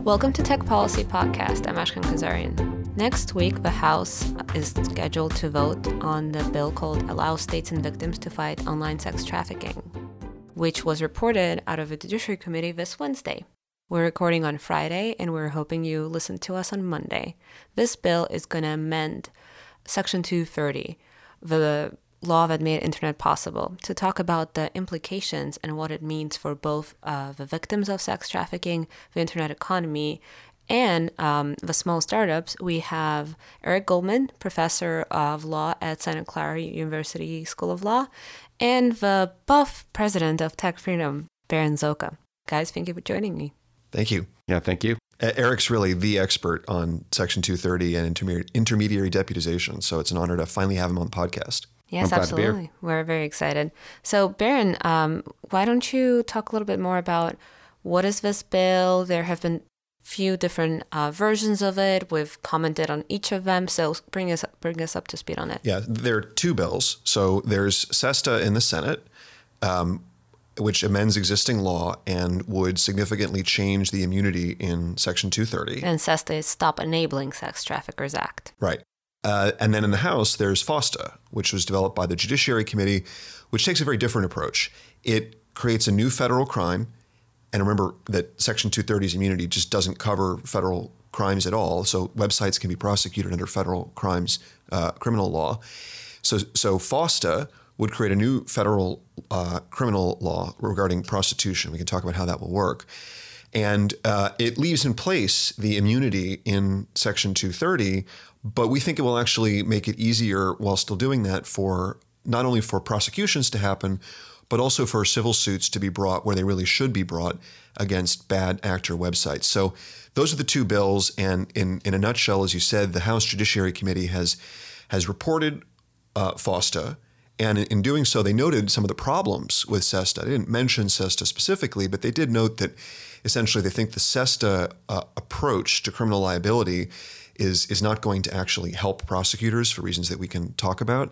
Welcome to Tech Policy Podcast. I'm Ashkan Kazarian. Next week, the House is scheduled to vote on the bill called Allow States and Victims to Fight Online Sex Trafficking, which was reported out of the Judiciary Committee this Wednesday. We're recording on Friday, and we're hoping you listen to us on Monday. This bill is going to amend Section 230, the law that made internet possible, to talk about the implications and what it means for both the victims of sex trafficking, the internet economy, and the small startups. We have Eric Goldman, professor of law at Santa Clara University School of Law, and the buff president of Tech Freedom, Berin Szoka. Guys, thank you for joining me. Thank you. Yeah, thank you. Eric's really the expert on Section 230 and intermediary deputization, so it's an honor to finally have him on the podcast. Yes, absolutely. We're very excited. So, Berin, why don't you talk a little bit more about what is this bill? There have been few different versions of it. We've commented on each of them, so bring us up to speed on it. Yeah, there are two bills. So there's SESTA in the Senate, which amends existing law and would significantly change the immunity in Section 230. And SESTA is Stop Enabling Sex Traffickers Act. Right. And then in the House, there's FOSTA, which was developed by the Judiciary Committee, which takes a very different approach. It creates a new federal crime. And remember that Section 230's immunity just doesn't cover federal crimes at all. So websites can be prosecuted under federal crimes, criminal law. So FOSTA would create a new federal criminal law regarding prostitution. We can talk about how that will work. And it leaves in place the immunity in Section 230, but we think it will actually make it easier while still doing that for not only for prosecutions to happen, but also for civil suits to be brought where they really should be brought against bad actor websites. So those are the two bills. And in a nutshell, as you said, the House Judiciary Committee has reported FOSTA. And in doing so, they noted some of the problems with SESTA. They didn't mention SESTA specifically, but they did note that essentially they think the SESTA approach to criminal liability is not going to actually help prosecutors for reasons that we can talk about.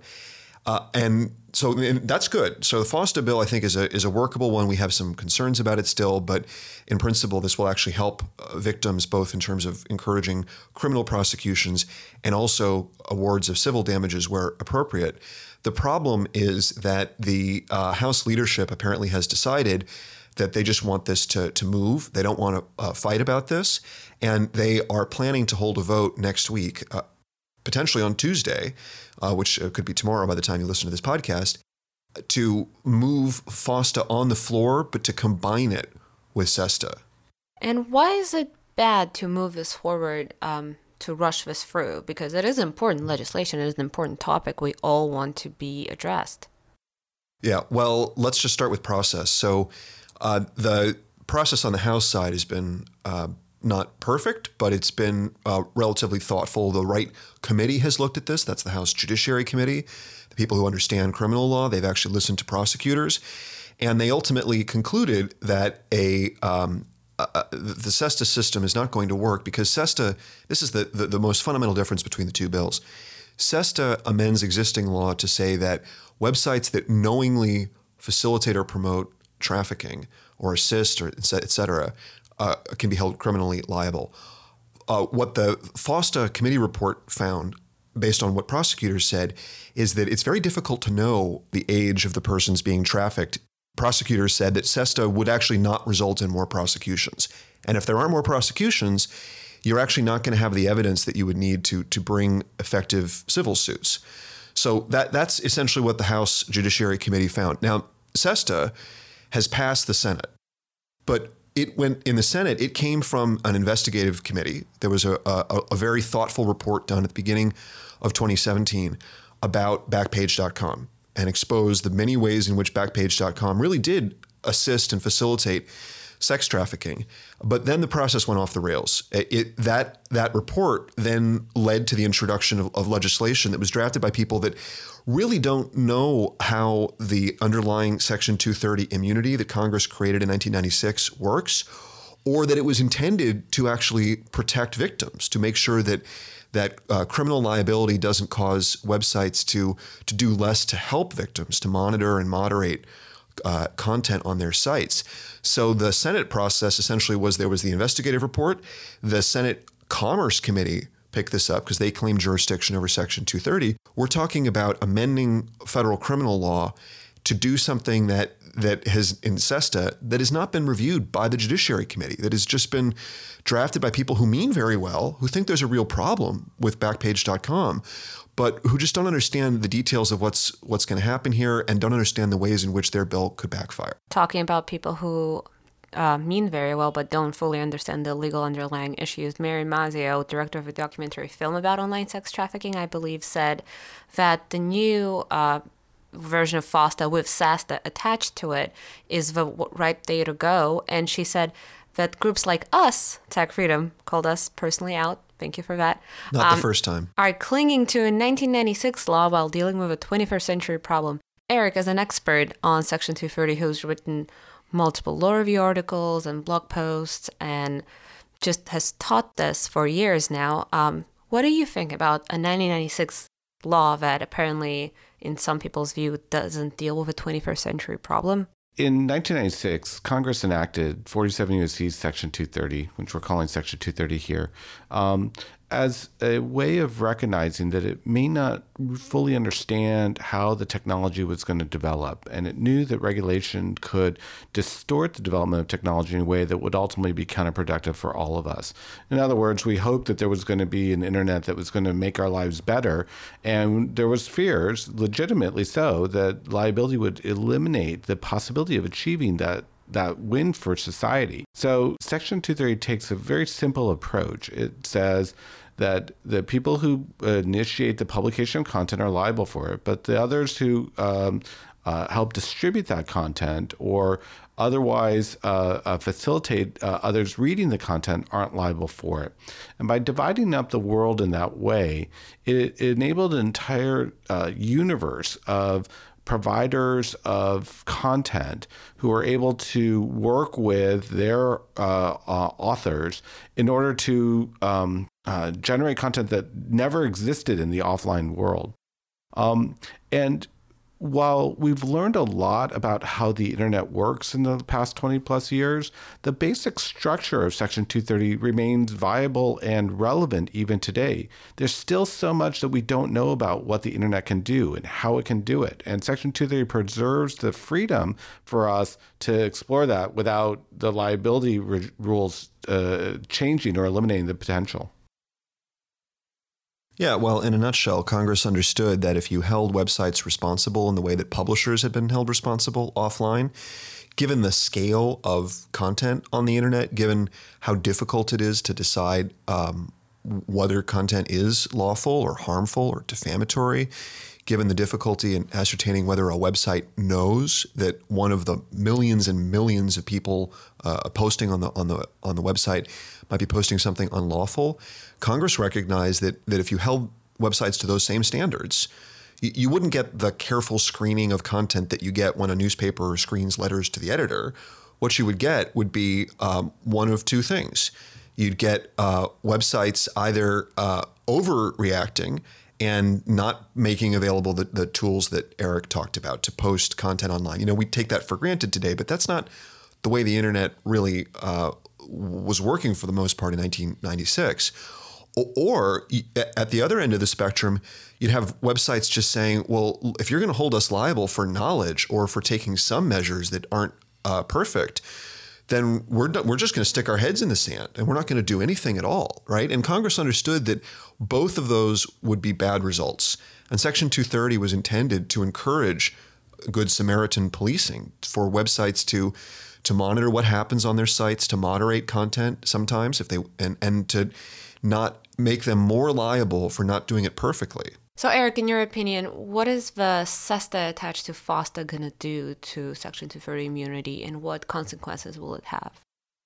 And that's good. So the FOSTA bill, I think, is a workable one. We have some concerns about it still, but in principle, this will actually help victims both in terms of encouraging criminal prosecutions and also awards of civil damages where appropriate. The problem is that the House leadership apparently has decided that they just want this to move. They don't want to fight about this. And they are planning to hold a vote next week, potentially on Tuesday, which could be tomorrow by the time you listen to this podcast, to move FOSTA on the floor, but to combine it with SESTA. And why is it bad to move this forward, to rush this through? Because it is important legislation. It is an important topic we all want to be addressed. Yeah, well, let's just start with process. So the process on the House side has been not perfect, but it's been relatively thoughtful. The right committee has looked at this. That's the House Judiciary Committee, the people who understand criminal law. They've actually listened to prosecutors. And they ultimately concluded that the SESTA system is not going to work because SESTA, this is the most fundamental difference between the two bills. SESTA amends existing law to say that websites that knowingly facilitate or promote trafficking or assist or et cetera can be held criminally liable. What the FOSTA committee report found, based on what prosecutors said, is that it's very difficult to know the age of the persons being trafficked. Prosecutors said that SESTA would actually not result in more prosecutions. And if there are more prosecutions, you're actually not going to have the evidence that you would need to bring effective civil suits. So that's essentially what the House Judiciary Committee found. Now, SESTA has passed the Senate, but it went in the Senate. It came from an investigative committee. There was a very thoughtful report done at the beginning of 2017 about Backpage.com and exposed the many ways in which Backpage.com really did assist and facilitate sex trafficking. But then the process went off the rails. That report then led to the introduction of legislation that was drafted by people that really don't know how the underlying Section 230 immunity that Congress created in 1996 works, or that it was intended to actually protect victims, to make sure that criminal liability doesn't cause websites to do less to help victims, to monitor and moderate content on their sites. So the Senate process essentially was there was the investigative report. The Senate Commerce Committee picked this up because they claim jurisdiction over Section 230. We're talking about amending federal criminal law to do something that has in SESTA that has not been reviewed by the Judiciary Committee, that has just been drafted by people who mean very well, who think there's a real problem with Backpage.com, but who just don't understand the details of what's going to happen here and don't understand the ways in which their bill could backfire. Talking about people who mean very well but don't fully understand the legal underlying issues, Mary Mazzeo, director of a documentary film about online sex trafficking, I believe, said that the new version of FOSTA with SESTA attached to it is the right day to go. And she said that groups like us, Tech Freedom, called us personally out, thank you for that, not the first time, are clinging to a 1996 law while dealing with a 21st century problem. Eric, as an expert on Section 230, who's written multiple law review articles and blog posts and just has taught this for years now, what do you think about a 1996 law that apparently, in some people's view, doesn't deal with a 21st century problem? In 1996, Congress enacted 47 U.S.C. Section 230, which we're calling Section 230 here, as a way of recognizing that it may not fully understand how the technology was going to develop. And it knew that regulation could distort the development of technology in a way that would ultimately be counterproductive for all of us. In other words, we hoped that there was going to be an internet that was going to make our lives better. And there was fears, legitimately so, that liability would eliminate the possibility of achieving that win for society. So Section 230 takes a very simple approach. It says that the people who initiate the publication of content are liable for it, but the others who help distribute that content or otherwise facilitate others reading the content aren't liable for it. And by dividing up the world in that way, it enabled an entire universe of providers of content who are able to work with their authors in order to generate content that never existed in the offline world. And while we've learned a lot about how the internet works in the past 20 plus years, the basic structure of Section 230 remains viable and relevant even today. There's still so much that we don't know about what the internet can do and how it can do it. And Section 230 preserves the freedom for us to explore that without the liability rules changing or eliminating the potential. Yeah, well, in a nutshell, Congress understood that if you held websites responsible in the way that publishers had been held responsible offline, given the scale of content on the internet, given how difficult it is to decide whether content is lawful or harmful or defamatory, given the difficulty in ascertaining whether a website knows that one of the millions and millions of people posting on the website might be posting something unlawful, Congress recognized that if you held websites to those same standards, you wouldn't get the careful screening of content that you get when a newspaper screens letters to the editor. What you would get would be one of two things. You'd get websites either overreacting and not making available the tools that Eric talked about to post content online. You know, we take that for granted today, but that's not the way the internet really was working for the most part in 1996. Or at the other end of the spectrum, you'd have websites just saying, well, if you're going to hold us liable for knowledge or for taking some measures that aren't perfect, then we're just going to stick our heads in the sand and we're not going to do anything at all, right? And Congress understood that both of those would be bad results. And Section 230 was intended to encourage good Samaritan policing for websites to monitor what happens on their sites, to moderate content sometimes if they and to not make them more liable for not doing it perfectly. So, Eric, in your opinion, what is the SESTA attached to FOSTA going to do to Section 230 immunity, and what consequences will it have?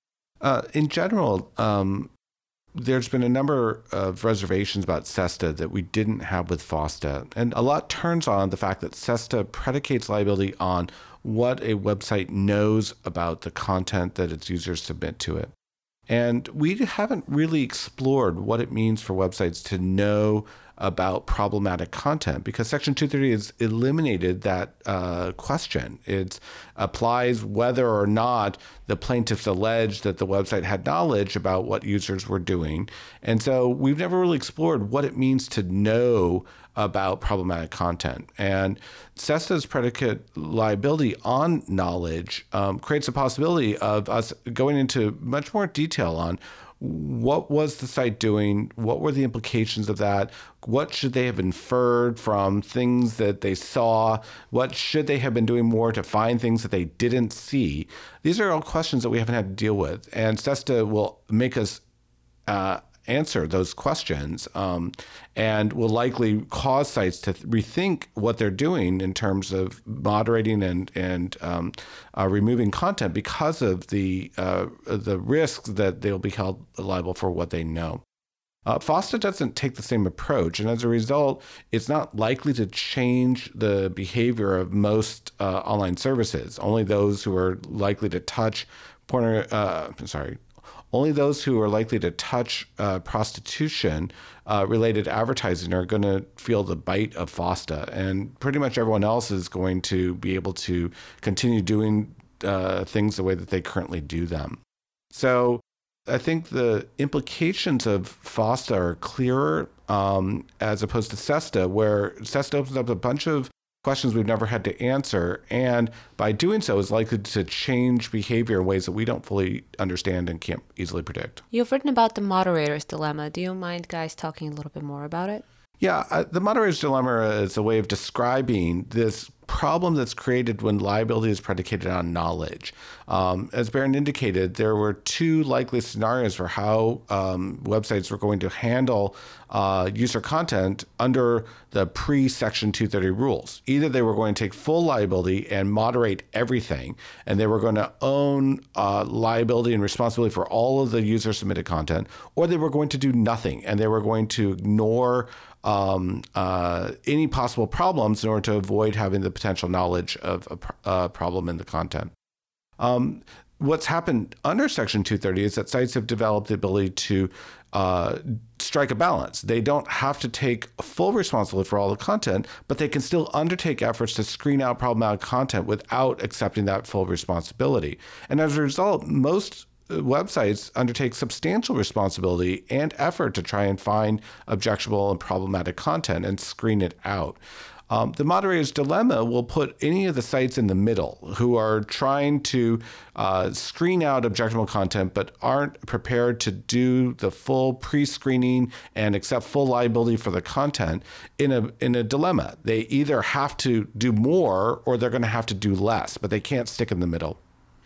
In general, there's been a number of reservations about SESTA that we didn't have with FOSTA. And a lot turns on the fact that SESTA predicates liability on what a website knows about the content that its users submit to it. And we haven't really explored what it means for websites to know about problematic content, because Section 230 has eliminated that question. It applies whether or not the plaintiffs allege that the website had knowledge about what users were doing. And so we've never really explored what it means to know about problematic content. And SESTA's predicate liability on knowledge creates a possibility of us going into much more detail on what was the site doing, what were the implications of that, what should they have inferred from things that they saw, what should they have been doing more to find things that they didn't see. These are all questions that we haven't had to deal with, and SESTA will make us answer those questions and will likely cause sites to rethink what they're doing in terms of moderating and removing content because of the risks that they'll be held liable for what they know. FOSTA doesn't take the same approach, and as a result, it's not likely to change the behavior of most online services. Only those who are likely to touch only those who are likely to touch prostitution-related advertising are going to feel the bite of FOSTA, and pretty much everyone else is going to be able to continue doing things the way that they currently do them. So I think the implications of FOSTA are clearer as opposed to SESTA, where SESTA opens up a bunch of questions we've never had to answer, and by doing so is likely to change behavior in ways that we don't fully understand and can't easily predict. You've written about the moderator's dilemma. Do you mind, guys, talking a little bit more about it? Yeah, the moderator's dilemma is a way of describing this problem that's created when liability is predicated on knowledge. As Barron indicated, there were two likely scenarios for how websites were going to handle user content under the pre-Section 230 rules. Either they were going to take full liability and moderate everything, and they were going to own liability and responsibility for all of the user-submitted content, or they were going to do nothing, and they were going to ignore any possible problems in order to avoid having the potential knowledge of a problem in the content. What's happened under Section 230 is that sites have developed the ability to strike a balance. They don't have to take full responsibility for all the content, but they can still undertake efforts to screen out problematic content without accepting that full responsibility. And as a result, most websites undertake substantial responsibility and effort to try and find objectionable and problematic content and screen it out. The moderator's dilemma will put any of the sites in the middle who are trying to screen out objectionable content but aren't prepared to do the full pre-screening and accept full liability for the content in a dilemma. They either have to do more or they're going to have to do less, but they can't stick in the middle.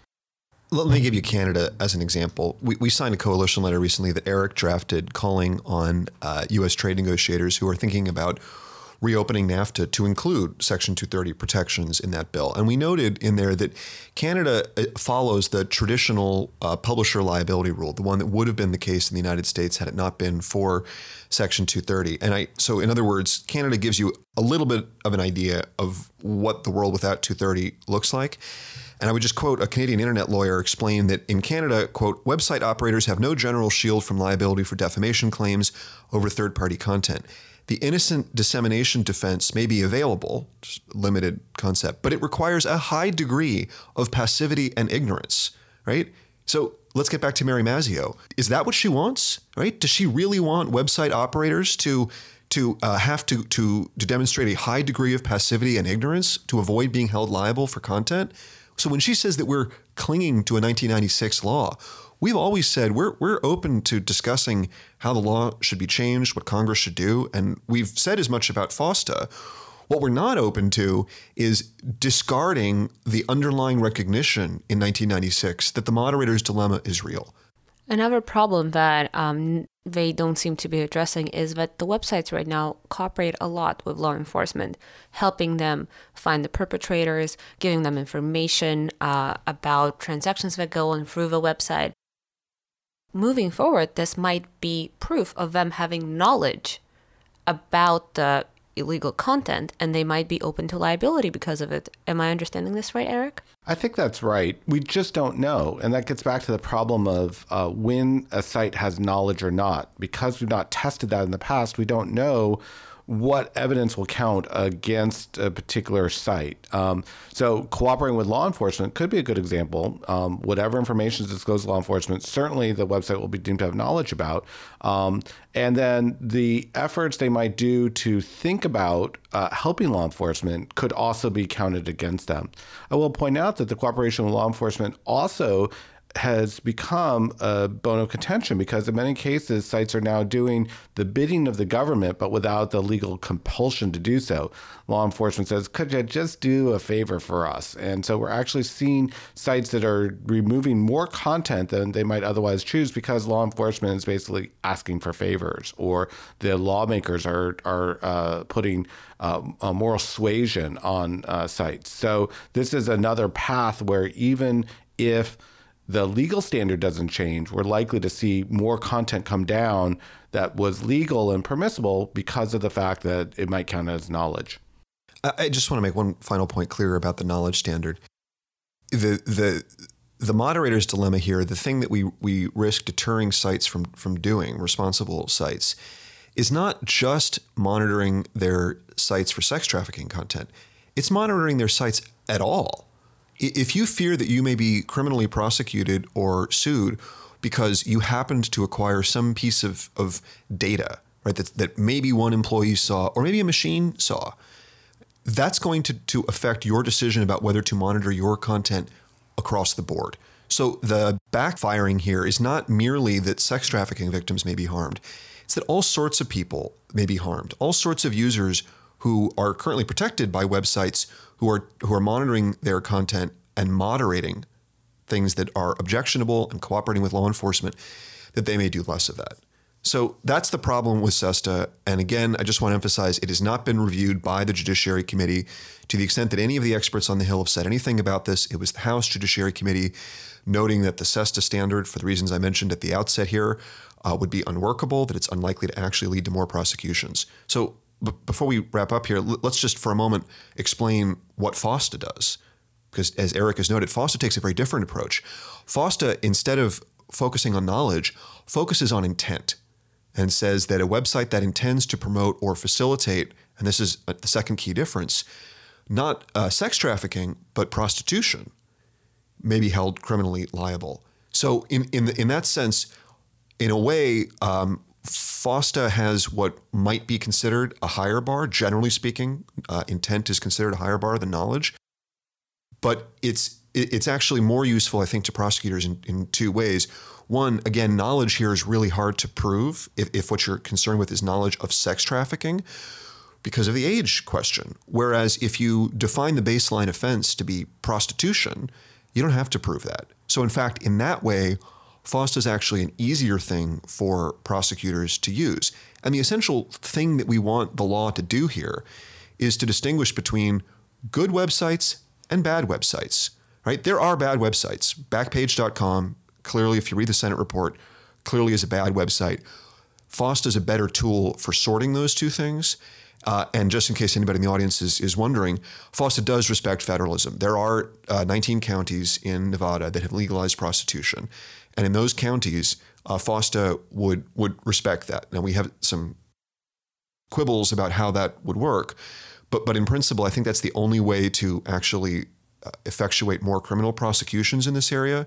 Let me give you Canada as an example. We signed a coalition letter recently that Eric drafted calling on U.S. trade negotiators who are thinking about reopening NAFTA to include Section 230 protections in that bill. And we noted in there that Canada follows the traditional publisher liability rule, the one that would have been the case in the United States had it not been for Section 230. And so in other words, Canada gives you a little bit of an idea of what the world without 230 looks like. And I would just quote a Canadian internet lawyer explain that in Canada, quote, website operators have no general shield from liability for defamation claims over third-party content. The innocent dissemination defense may be available, just limited concept, but it requires a high degree of passivity and ignorance, right? So let's get back to Mary Mazzeo. Is that what she wants, right? Does she really want website operators to have to demonstrate a high degree of passivity and ignorance to avoid being held liable for content? So when she says that we're clinging to a 1996 law, we've always said we're open to discussing how the law should be changed, what Congress should do, and we've said as much about FOSTA. What we're not open to is discarding the underlying recognition in 1996 that the moderator's dilemma is real. Another problem that they don't seem to be addressing is that the websites right now cooperate a lot with law enforcement, helping them find the perpetrators, giving them information about transactions that go on through the website. Moving forward, this might be proof of them having knowledge about the illegal content, and they might be open to liability because of it. Am I understanding this right, Eric? I think that's right. We just don't know. And that gets back to the problem of when a site has knowledge or not. Because we've not tested that in the past, we don't know what evidence will count against a particular site. So cooperating with law enforcement could be a good example. Whatever information is disclosed to law enforcement, certainly the website will be deemed to have knowledge about. And then the efforts they might do to think about helping law enforcement could also be counted against them. I will point out that the cooperation with law enforcement also has become a bone of contention because in many cases, sites are now doing the bidding of the government, but without the legal compulsion to do so. Law enforcement says, could you just do a favor for us? And so we're actually seeing sites that are removing more content than they might otherwise choose because law enforcement is basically asking for favors, or the lawmakers are putting a moral suasion on sites. So this is another path where even if the legal standard doesn't change, we're likely to see more content come down that was legal and permissible because of the fact that it might count as knowledge. I just want to make one final point clear about the knowledge standard. The moderator's dilemma here, the thing that we risk deterring sites from doing, responsible sites, is not just monitoring their sites for sex trafficking content. It's monitoring their sites at all. If you fear that you may be criminally prosecuted or sued because you happened to acquire some piece of data, right, that maybe one employee saw or maybe a machine saw, that's going to affect your decision about whether to monitor your content across the board. So the backfiring here is not merely that sex trafficking victims may be harmed. It's that all sorts of people may be harmed, all sorts of users who are currently protected by websites who are monitoring their content and moderating things that are objectionable and cooperating with law enforcement, that they may do less of that. So that's the problem with SESTA. And again, I just want to emphasize it has not been reviewed by the Judiciary Committee. To the extent that any of the experts on the Hill have said anything about this, it was the House Judiciary Committee noting that the SESTA standard, for the reasons I mentioned at the outset here, would be unworkable, that it's unlikely to actually lead to more prosecutions. So before we wrap up here, let's just for a moment explain what FOSTA does. Because as Eric has noted, FOSTA takes a very different approach. FOSTA, instead of focusing on knowledge, focuses on intent and says that a website that intends to promote or facilitate, and this is the second key difference, not sex trafficking, but prostitution, may be held criminally liable. So in that sense, in a way, FOSTA has what might be considered a higher bar. Generally speaking, intent is considered a higher bar than knowledge. But it's actually more useful, I think, to prosecutors in two ways. One, again, knowledge here is really hard to prove if what you're concerned with is knowledge of sex trafficking because of the age question. Whereas if you define the baseline offense to be prostitution, you don't have to prove that. So in fact, in that way, FOSTA is actually an easier thing for prosecutors to use. And the essential thing that we want the law to do here is to distinguish between good websites and bad websites, right? There are bad websites. Backpage.com, clearly, if you read the Senate report, clearly is a bad website. FOSTA is a better tool for sorting those two things. And just in case anybody in the audience is wondering, FOSTA does respect federalism. There are 19 counties in Nevada that have legalized prostitution. And in those counties, FOSTA would respect that. Now, we have some quibbles about how that would work. But in principle, I think that's the only way to actually effectuate more criminal prosecutions in this area.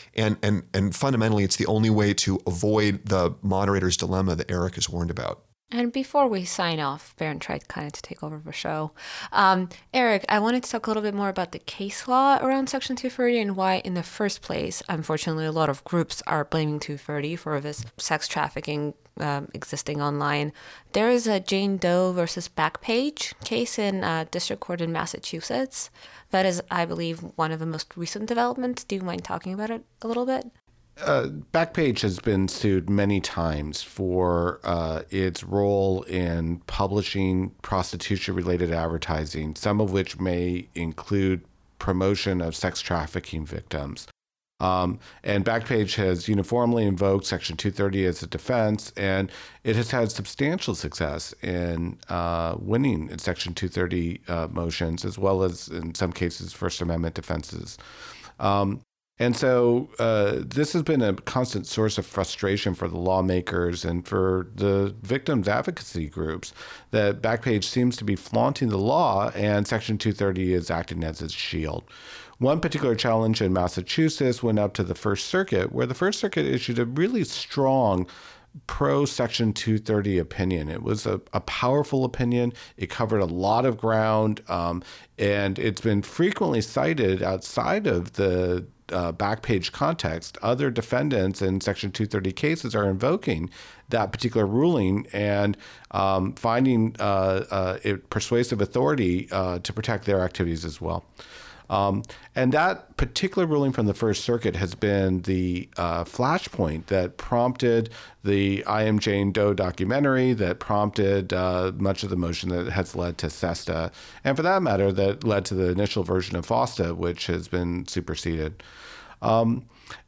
And fundamentally, it's the only way to avoid the moderator's dilemma that Eric has warned about. And before we sign off, Barron tried kind of to take over the show. Eric, I wanted to talk a little bit more about the case law around Section 230 and why, in the first place, unfortunately, a lot of groups are blaming 230 for this sex trafficking existing online. There is a Jane Doe versus Backpage case in District Court in Massachusetts. That is, I believe, one of the most recent developments. Do you mind talking about it a little bit? Backpage has been sued many times for its role in publishing prostitution-related advertising, some of which may include promotion of sex trafficking victims. And Backpage has uniformly invoked Section 230 as a defense, and it has had substantial success in winning in Section 230 motions, as well as in some cases First Amendment defenses. And so this has been a constant source of frustration for the lawmakers and for the victims' advocacy groups that Backpage seems to be flaunting the law and Section 230 is acting as its shield. One particular challenge in Massachusetts went up to the First Circuit, where the First Circuit issued a really strong pro-Section 230 opinion. It was a powerful opinion. It covered a lot of ground, and it's been frequently cited outside of the Backpage context. Other defendants in Section 230 cases are invoking that particular ruling and finding it persuasive authority to protect their activities as well. And that particular ruling from the First Circuit has been the flashpoint that prompted the I Am Jane Doe documentary, that prompted much of the motion that has led to SESTA, and for that matter, that led to the initial version of FOSTA, which has been superseded. So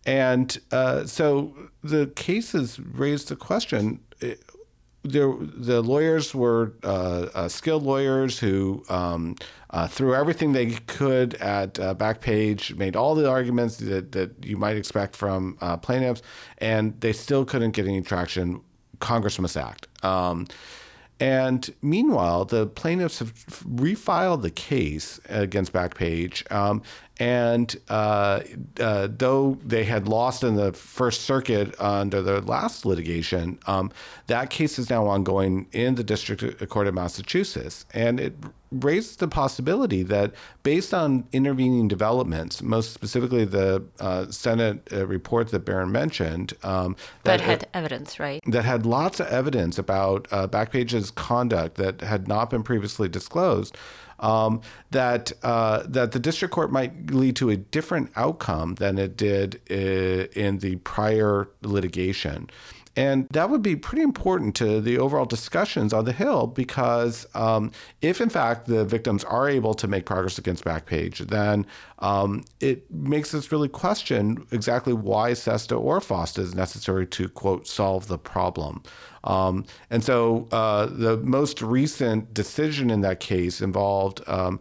the case has raised the question. The lawyers were skilled lawyers who threw everything they could at Backpage, made all the arguments that you might expect from plaintiffs, and they still couldn't get any traction. Congress must act. And meanwhile, the plaintiffs have refiled the case against Backpage. Though they had lost in the First Circuit under their last litigation, that case is now ongoing in the District Court of Massachusetts. And it raises the possibility that based on intervening developments, most specifically the Senate report that Barron mentioned. That had evidence, right? That had lots of evidence about Backpage's conduct that had not been previously disclosed. That the district court might lead to a different outcome than it did in the prior litigation. And that would be pretty important to the overall discussions on the Hill because if, in fact, the victims are able to make progress against Backpage, then it makes us really question exactly why SESTA or FOSTA is necessary to, quote, solve the problem. And so the most recent decision in that case involved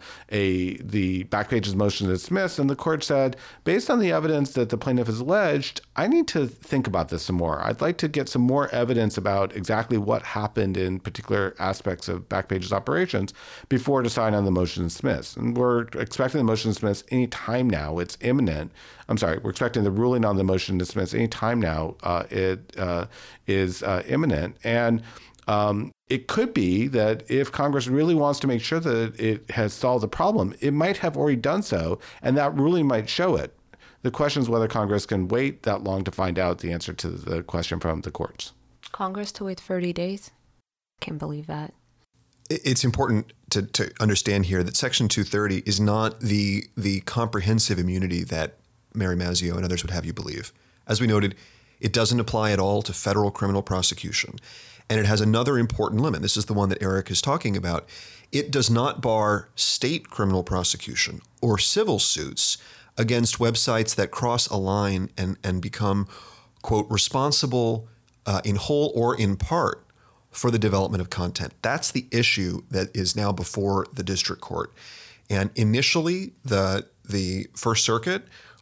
the Backpage's motion to dismiss, and the court said, based on the evidence that the plaintiff has alleged, I need to think about this some more. I'd like to get some more evidence about exactly what happened in particular aspects of Backpage's operations before deciding on the motion to dismiss. And we're expecting the motion to dismiss any time now. It's imminent. We're expecting the ruling on the motion to dismiss any time now. It is imminent. And it could be that if Congress really wants to make sure that it has solved the problem, it might have already done so, and that ruling might show it. The question is whether Congress can wait that long to find out the answer to the question from the courts. Congress to wait 30 days? Can't believe that. It's important to understand here that Section 230 is not the comprehensive immunity that Mary Mazzeo and others would have you believe. As we noted, it doesn't apply at all to federal criminal prosecution. And it has another important limit. This is the one that Eric is talking about. It does not bar state criminal prosecution or civil suits against websites that cross a line and become, quote, responsible in whole or in part for the development of content. That's the issue that is now before the district court. And initially, the First Circuit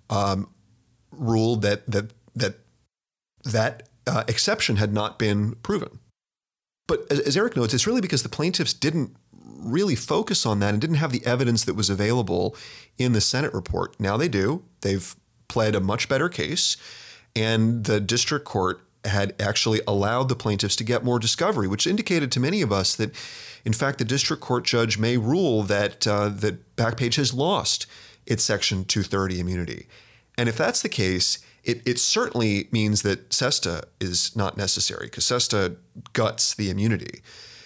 ruled that exception had not been proven. But as Eric notes, it's really because the plaintiffs didn't really focus on that and didn't have the evidence that was available in the Senate report. Now they do. They've pled a much better case, and the district court had actually allowed the plaintiffs to get more discovery, which indicated to many of us that, in fact, the district court judge may rule that Backpage has lost its Section 230 immunity. And if that's the case, it certainly means that SESTA is not necessary because SESTA guts the immunity.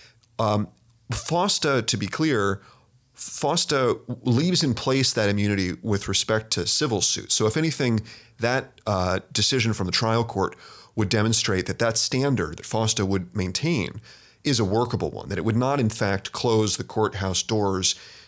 FOSTA, to be clear, FOSTA leaves in place that immunity with respect to civil suits. So if anything, that decision from the trial court would demonstrate that standard that FOSTA would maintain is a workable one, that it would not, in fact, close the courthouse doors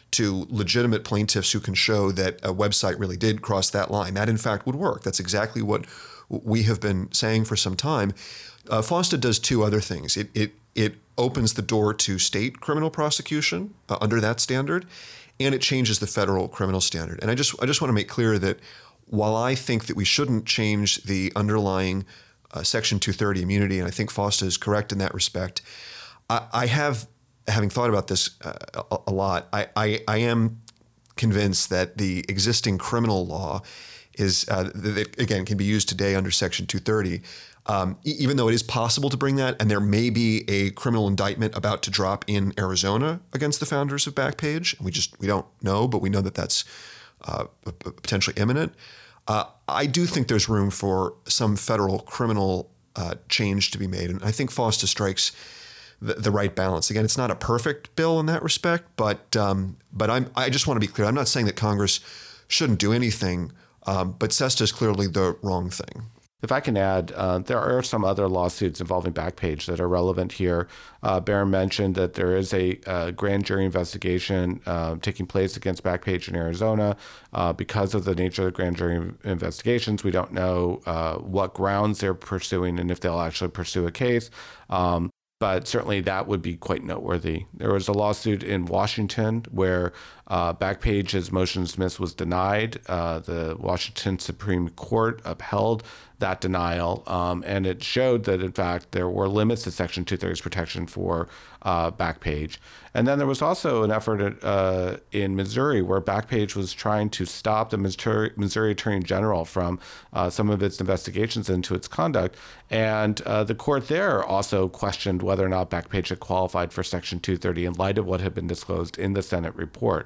to legitimate plaintiffs who can show that a website really did cross that line. That, in fact, would work. That's exactly what we have been saying for some time. FOSTA does two other things. It opens the door to state criminal prosecution under that standard, and it changes the federal criminal standard. And I just want to make clear that while I think that we shouldn't change the underlying Section 230 immunity, and I think FOSTA is correct in that respect, I have, having thought about this a lot, I am convinced that the existing criminal law is, that, again, can be used today under Section 230, even though it is possible to bring that, and there may be a criminal indictment about to drop in Arizona against the founders of Backpage. We don't know, but we know that that's potentially imminent. I do think there's room for some federal criminal change to be made, and I think FOSTA strikes the right balance. Again, it's not a perfect bill in that respect, but I just want to be clear. I'm not saying that Congress shouldn't do anything, but SESTA is clearly the wrong thing. If I can add, there are some other lawsuits involving Backpage that are relevant here. Barron mentioned that there is a grand jury investigation taking place against Backpage in Arizona. Because of the nature of the grand jury investigations, we don't know what grounds they're pursuing and if they'll actually pursue a case. But certainly that would be quite noteworthy. There was a lawsuit in Washington where Backpage's motion to dismiss was denied. The Washington Supreme Court upheld that denial, and it showed that, in fact, there were limits to Section 230's protection for Backpage. And then there was also an effort in Missouri where Backpage was trying to stop the Missouri Attorney General from some of its investigations into its conduct. And the court there also questioned whether or not Backpage had qualified for Section 230 in light of what had been disclosed in the Senate report.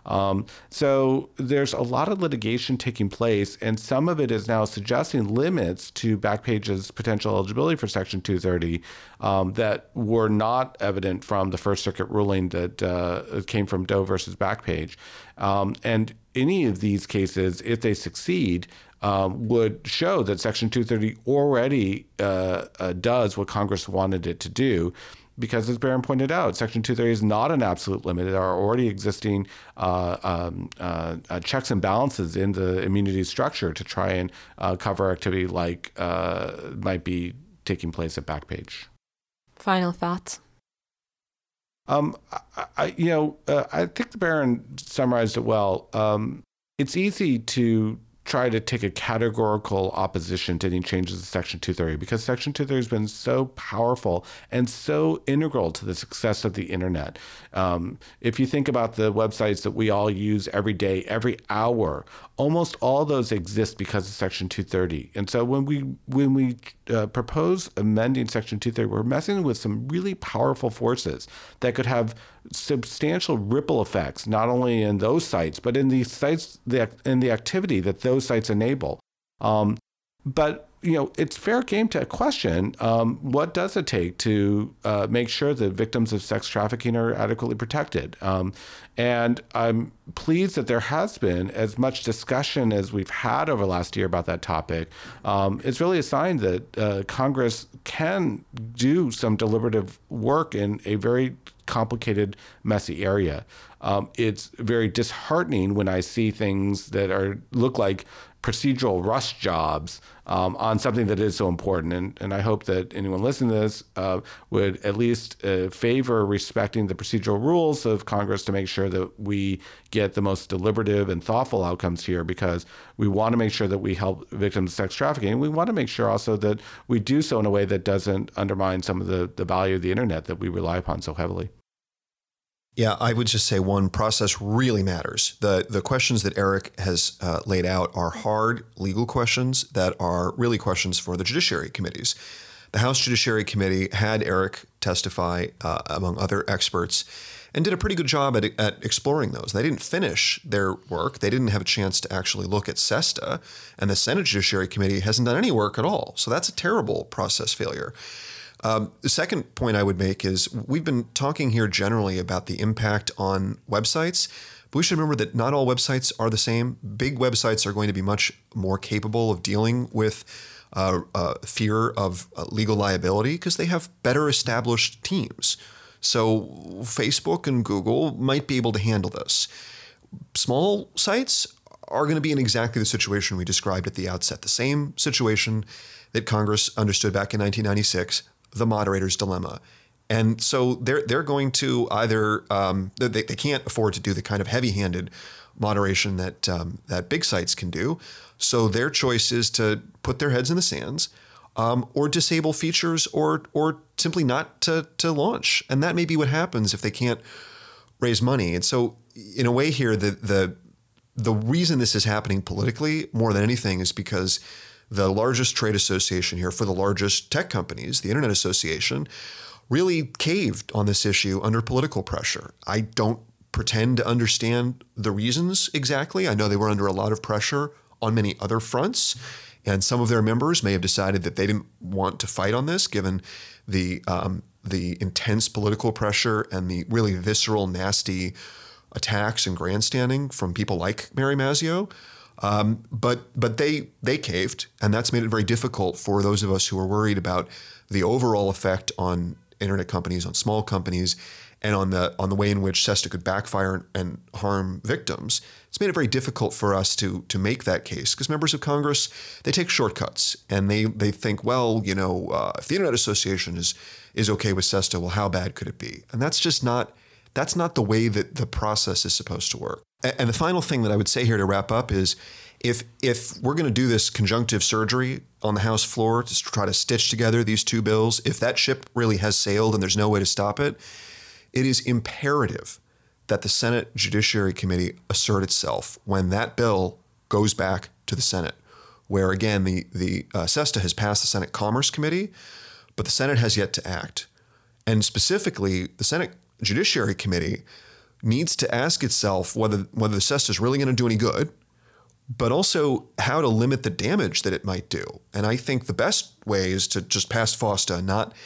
So there's a lot of litigation taking place, and some of it is now suggesting limits to Backpage's potential eligibility for Section 230 that were not evident from the First Circuit ruling that came from Doe versus Backpage. And any of these cases, if they succeed, would show that Section 230 already does what Congress wanted it to do. Because, as Barron pointed out, Section 230 is not an absolute limit. There are already existing checks and balances in the immunity structure to try and cover activity like might be taking place at Backpage. Final thoughts? I think Barron summarized it well. It's easy to try to take a categorical opposition to any changes to Section 230 because Section 230 has been so powerful and so integral to the success of the internet. If you think about the websites that we all use every day, every hour, almost all those exist because of Section 230. And so when we propose amending Section 230, we're messing with some really powerful forces that could have substantial ripple effects, not only in those sites, but in the sites, in the activity that those sites enable. But it's fair game to question what does it take to make sure that victims of sex trafficking are adequately protected. And I'm pleased that there has been as much discussion as we've had over the last year about that topic. It's really a sign that Congress can do some deliberative work in a very complicated, messy area. It's very disheartening when I see things that look like procedural rush jobs on something that is so important. And I hope that anyone listening to this would at least favor respecting the procedural rules of Congress to make sure that we get the most deliberative and thoughtful outcomes here, because we want to make sure that we help victims of sex trafficking. And we want to make sure also that we do so in a way that doesn't undermine some of the value of the internet that we rely upon so heavily. Yeah, I would just say one, process really matters. The questions that Eric has laid out are hard legal questions that are really questions for the Judiciary Committees. The House Judiciary Committee had Eric testify, among other experts, and did a pretty good job at exploring those. They didn't finish their work. They didn't have a chance to actually look at SESTA, and the Senate Judiciary Committee hasn't done any work at all. So that's a terrible process failure. The second point I would make is we've been talking here generally about the impact on websites, but we should remember that not all websites are the same. Big websites are going to be much more capable of dealing with fear of legal liability because they have better established teams. So Facebook and Google might be able to handle this. Small sites are going to be in exactly the situation we described at the outset, the same situation that Congress understood back in 1996, the moderator's dilemma. And so they're going to either they can't afford to do the kind of heavy-handed moderation that big sites can do. So their choice is to put their heads in the sands, or disable features, or simply not to launch. And that may be what happens if they can't raise money. And so, in a way, here the reason this is happening politically more than anything is because the largest trade association here for the largest tech companies, the Internet Association, really caved on this issue under political pressure. I don't pretend to understand the reasons exactly. I know they were under a lot of pressure on many other fronts, and some of their members may have decided that they didn't want to fight on this, given the intense political pressure and the really visceral, nasty attacks and grandstanding from people like Mary Mazzeo. But they caved, and that's made it very difficult for those of us who are worried about the overall effect on internet companies, on small companies, and on the way in which SESTA could backfire and harm victims. It's made it very difficult for us to make that case, because members of Congress, they take shortcuts, and they think, well, if the Internet Association is okay with SESTA, well, how bad could it be? And that's not the way that the process is supposed to work. And the final thing that I would say here to wrap up is, if we're going to do this conjunctive surgery on the House floor to try to stitch together these two bills, if that ship really has sailed and there's no way to stop it, it is imperative that the Senate Judiciary Committee assert itself when that bill goes back to the Senate, where, again, the SESTA has passed the Senate Commerce Committee, but the Senate has yet to act. And specifically, the Senate Judiciary Committee needs to ask itself whether the SESTA is really going to do any good, but also how to limit the damage that it might do. And I think the best way is to just pass FOSTA,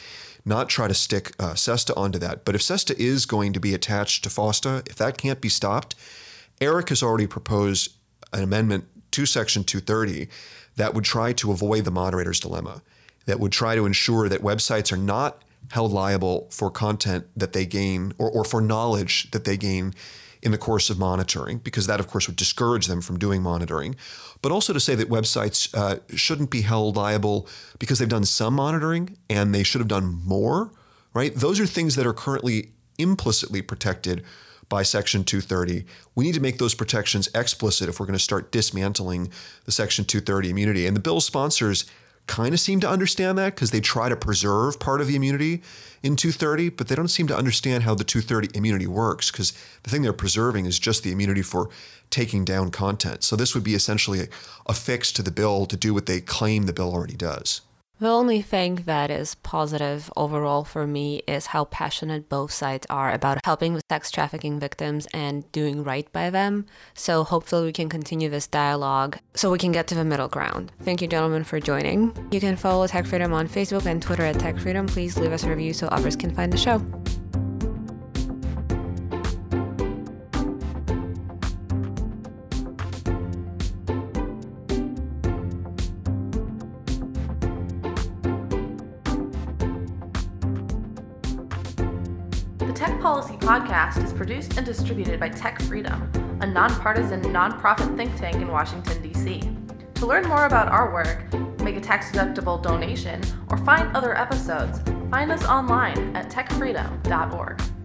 not try to stick SESTA onto that. But if SESTA is going to be attached to FOSTA, if that can't be stopped, Eric has already proposed an amendment to Section 230 that would try to avoid the moderator's dilemma, that would try to ensure that websites are not held liable for content that they gain or for knowledge that they gain in the course of monitoring, because that, of course, would discourage them from doing monitoring, but also to say that websites shouldn't be held liable because they've done some monitoring and they should have done more, right? Those are things that are currently implicitly protected by Section 230. We need to make those protections explicit if we're going to start dismantling the Section 230 immunity. And the bill's sponsors kind of seem to understand that, because they try to preserve part of the immunity in 230, but they don't seem to understand how the 230 immunity works, because the thing they're preserving is just the immunity for taking down content. So this would be essentially a fix to the bill to do what they claim the bill already does. The only thing that is positive overall for me is how passionate both sides are about helping with sex trafficking victims and doing right by them. So hopefully we can continue this dialogue so we can get to the middle ground. Thank you, gentlemen, for joining. You can follow Tech Freedom on Facebook and Twitter at Tech Freedom. Please leave us a review so others can find the show. The Tech Policy Podcast is produced and distributed by Tech Freedom, a nonpartisan, nonprofit think tank in Washington, D.C. To learn more about our work, make a tax-deductible donation, or find other episodes, find us online at techfreedom.org.